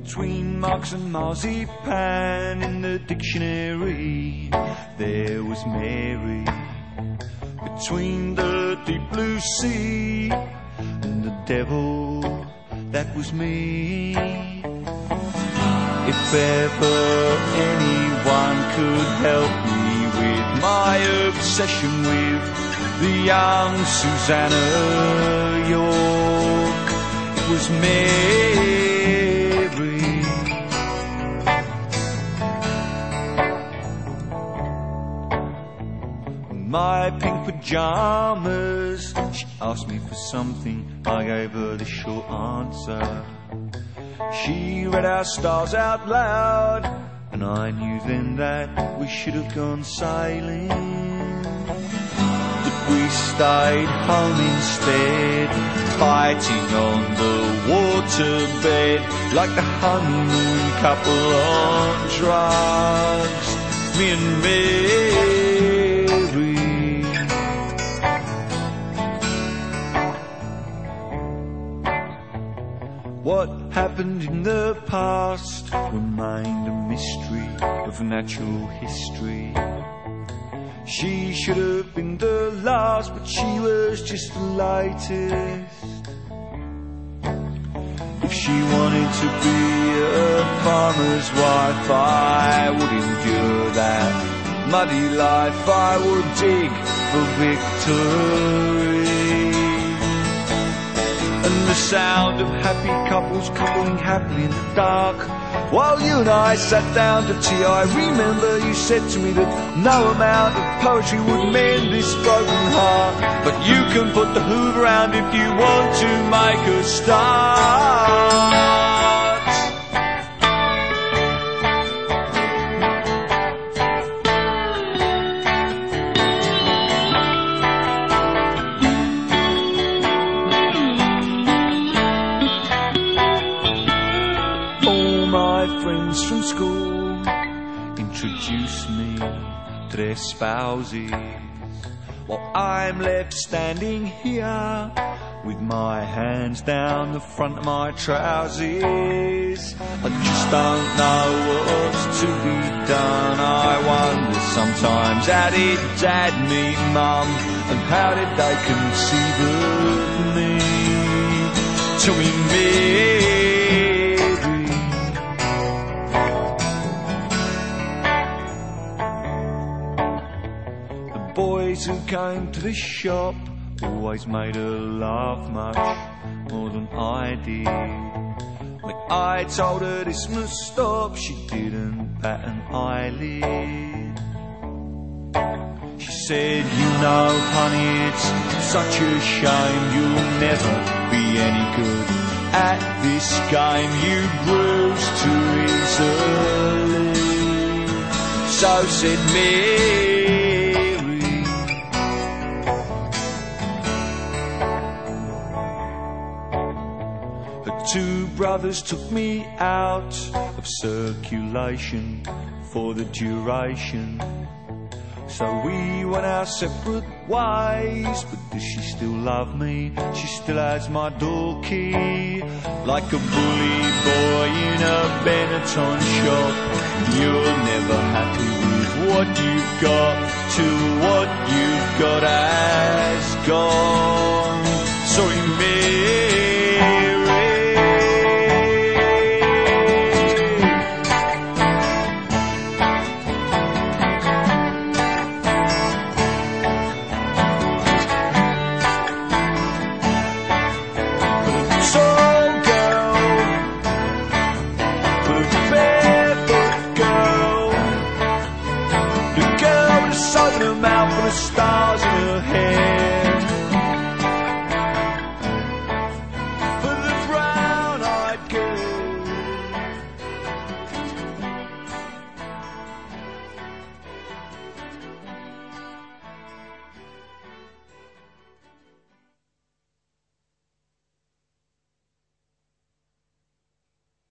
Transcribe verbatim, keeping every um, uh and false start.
Between Marx and marzipan in the dictionary, there was Mary. Between the deep blue sea and the devil, that was me. If ever anyone could help me with my obsession with the young Susanna York, it was Mary. My pink pyjamas, she asked me for something, I gave her the short answer. She read our stars out loud, and I knew then that we should have gone sailing. But we stayed home instead, fighting on the waterbed, like the honeymoon couple on drugs, me and Mary. What happened in the past remained a mystery of natural history. She should have been the last, but she was just the latest. If she wanted to be a farmer's wife, I would endure that muddy life. I would dig for victory. And the sound of happy couples coupling happily in the dark, while you and I sat down to tea. I remember you said to me that no amount of poetry would mend this broken heart, but you can put the Hoover round if you want to make a start. Friends from school introduce me to their spouses, while I'm left standing here with my hands down the front of my trousers. I just don't know what's to be done. I wonder sometimes, how did Dad meet Mum, and how did they conceive of me? Tell me, me. Boys who came to the shop always made her laugh much more than I did. When I told her this must stop, she didn't bat an eyelid. She said, you know, honey, it's such a shame you'll never be any good at this game. You bruise too easily. So said me. Two brothers took me out of circulation for the duration. So we went our separate ways, but does she still love me? She still has my door key. Like a bully boy in a Benetton shop, you're never happy with what you've got till what you've got has gone. Sorry,